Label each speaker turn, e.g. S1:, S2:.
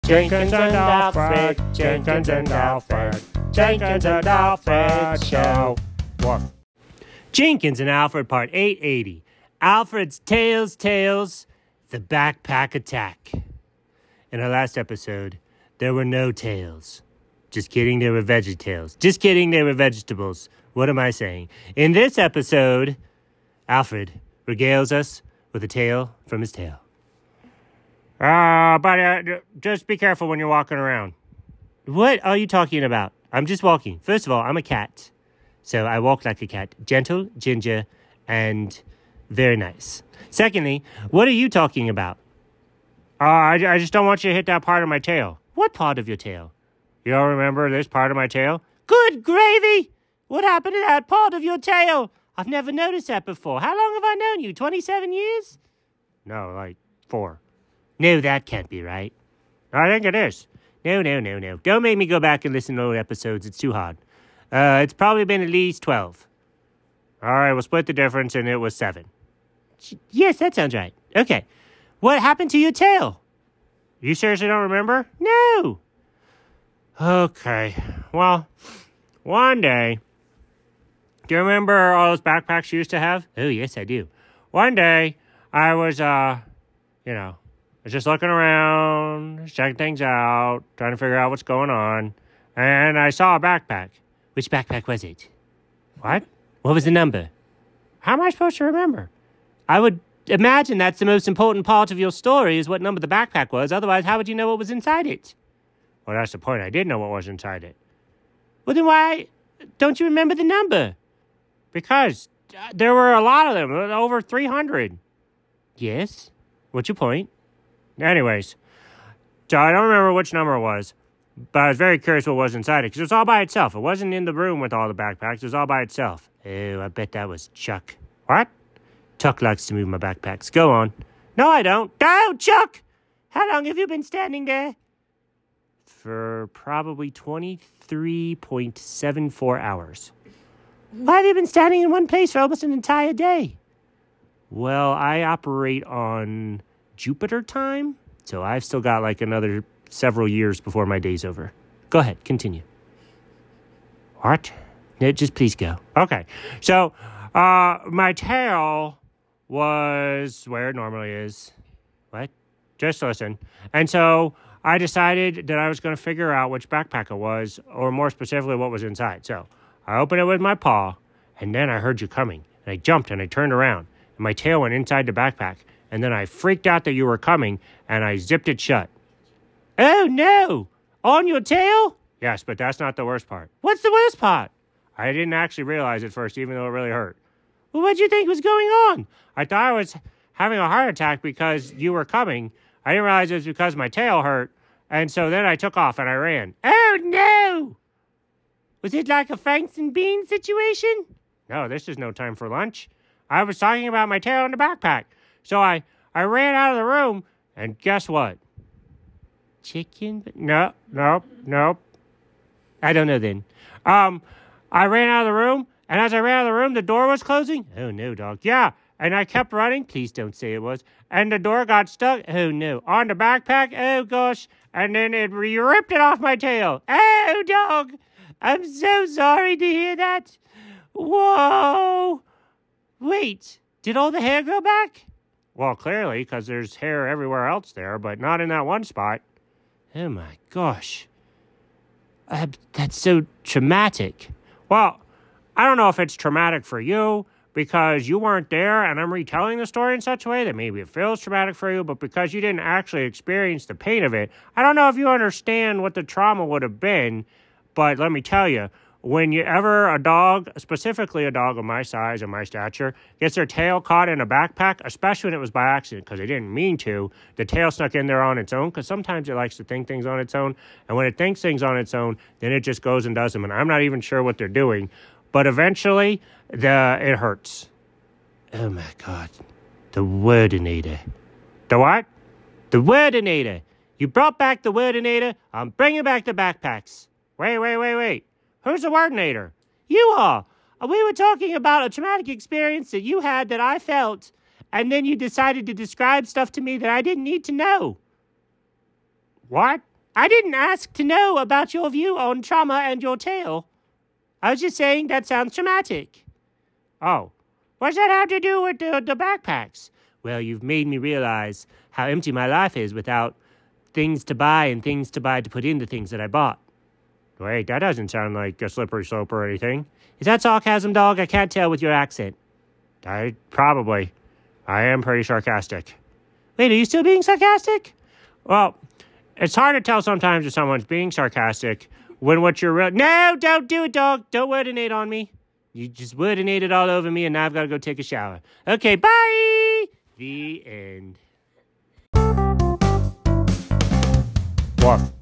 S1: Jenkins and Alfred, Jenkins and Alfred, Jenkins and Alfred Show. What? Jenkins and Alfred, part 880. Alfred's Tales, the Backpack Attack. In our last episode, there were no tails. Just kidding, there were veggie tails. Just kidding, they were vegetables. What am I saying? In this episode, Alfred regales us with a tale from his tail. But just be careful when you're walking around. What are you talking about? I'm just walking. First of all, I'm a cat. So I walk like a cat. Gentle, ginger, and very nice. Secondly, what are you talking about? I just don't want you to hit that part of my tail. What part of your tail? You don't remember this part of my tail? Good gravy! What happened to that part of your tail? I've never noticed that before. How long have I known you? 27 years? No, like 4. No, that can't be right. I think it is. No. Don't make me go back and listen to old episodes. It's too hard. It's probably been at least 12. All right, we'll split the difference, and it was 7. Yes, that sounds right. Okay. What happened to your tail? You seriously don't remember? No. Okay. Well, one day, do you remember all those backpacks you used to have? Oh, yes, I do. One day, I was, just looking around, checking things out, trying to figure out what's going on, and I saw a backpack. Which backpack was it? What? What was the number? How am I supposed to remember? I would imagine that's the most important part of your story is what number the backpack was. Otherwise, how would you know what was inside it? Well, that's the point. I did know what was inside it. Well, then why don't you remember the number? Because there were a lot of them, over 300. Yes? What's your point? Anyways, so I don't remember which number it was, but I was very curious what was inside it, because it was all by itself. It wasn't in the room with all the backpacks. It was all by itself. Oh, I bet that was Chuck. What? Chuck likes to move my backpacks. Go on. No, I don't. Go, Chuck! How long have you been standing there? For probably 23.74 hours. Why have you been standing in one place for almost an entire day? Well, I operate on Jupiter time, so I've still got like another several years before my day's over. Go ahead, continue. What? No, just please go. Okay, so my tail was where it normally is. What? Just listen. And so I decided that I was going to figure out which backpack it was, or more specifically, what was inside. So I opened it with my paw, and then I heard you coming, and I jumped and I turned around, and my tail went inside the backpack. And then I freaked out that you were coming, and I zipped it shut. Oh, no! On your tail? Yes, but that's not the worst part. What's the worst part? I didn't actually realize it first, even though it really hurt. Well, what did you think was going on? I thought I was having a heart attack because you were coming. I didn't realize it was because my tail hurt, and so then I took off and I ran. Oh, no! Was it like a Franks and Beans situation? No, this is no time for lunch. I was talking about my tail in the backpack. So I ran out of the room, and guess what? Chicken? No. I don't know then. I ran out of the room, and as I ran out of the room, the door was closing. Oh, no, dog. Yeah, and I kept running. Please don't say it was. And the door got stuck. Oh, no. On the backpack. Oh, gosh. And then it ripped it off my tail. Oh, dog. I'm so sorry to hear that. Whoa. Wait, did all the hair go back? Well, clearly, because there's hair everywhere else there, but not in that one spot. Oh, my gosh. That's so traumatic. Well, I don't know if it's traumatic for you because you weren't there, and I'm retelling the story in such a way that maybe it feels traumatic for you, but because you didn't actually experience the pain of it, I don't know if you understand what the trauma would have been, but let me tell you, when a dog, specifically a dog of my size and my stature, gets their tail caught in a backpack, especially when it was by accident, because they didn't mean to, the tail snuck in there on its own, because sometimes it likes to think things on its own, and when it thinks things on its own, then it just goes and does them, and I'm not even sure what they're doing, but eventually, it hurts. Oh my God. The Wordinator. The what? The Wordinator. You brought back the Wordinator, I'm bringing back the backpacks. Wait. Who's the Wordinator? You are. We were talking about a traumatic experience that you had that I felt, and then you decided to describe stuff to me that I didn't need to know. What? I didn't ask to know about your view on trauma and your tale. I was just saying that sounds traumatic. Oh, what's that have to do with the backpacks? Well, you've made me realize how empty my life is without things to buy and things to buy to put in the things that I bought. Wait, that doesn't sound like a slippery slope or anything. Is that sarcasm, dog? I can't tell with your accent. Probably. I am pretty sarcastic. Wait, are you still being sarcastic? Well, it's hard to tell sometimes if someone's being sarcastic when what you're real... No, don't do it, dog. Don't wordinate on me. You just wordinated all over me, and now I've got to go take a shower. Okay, bye! The end. What?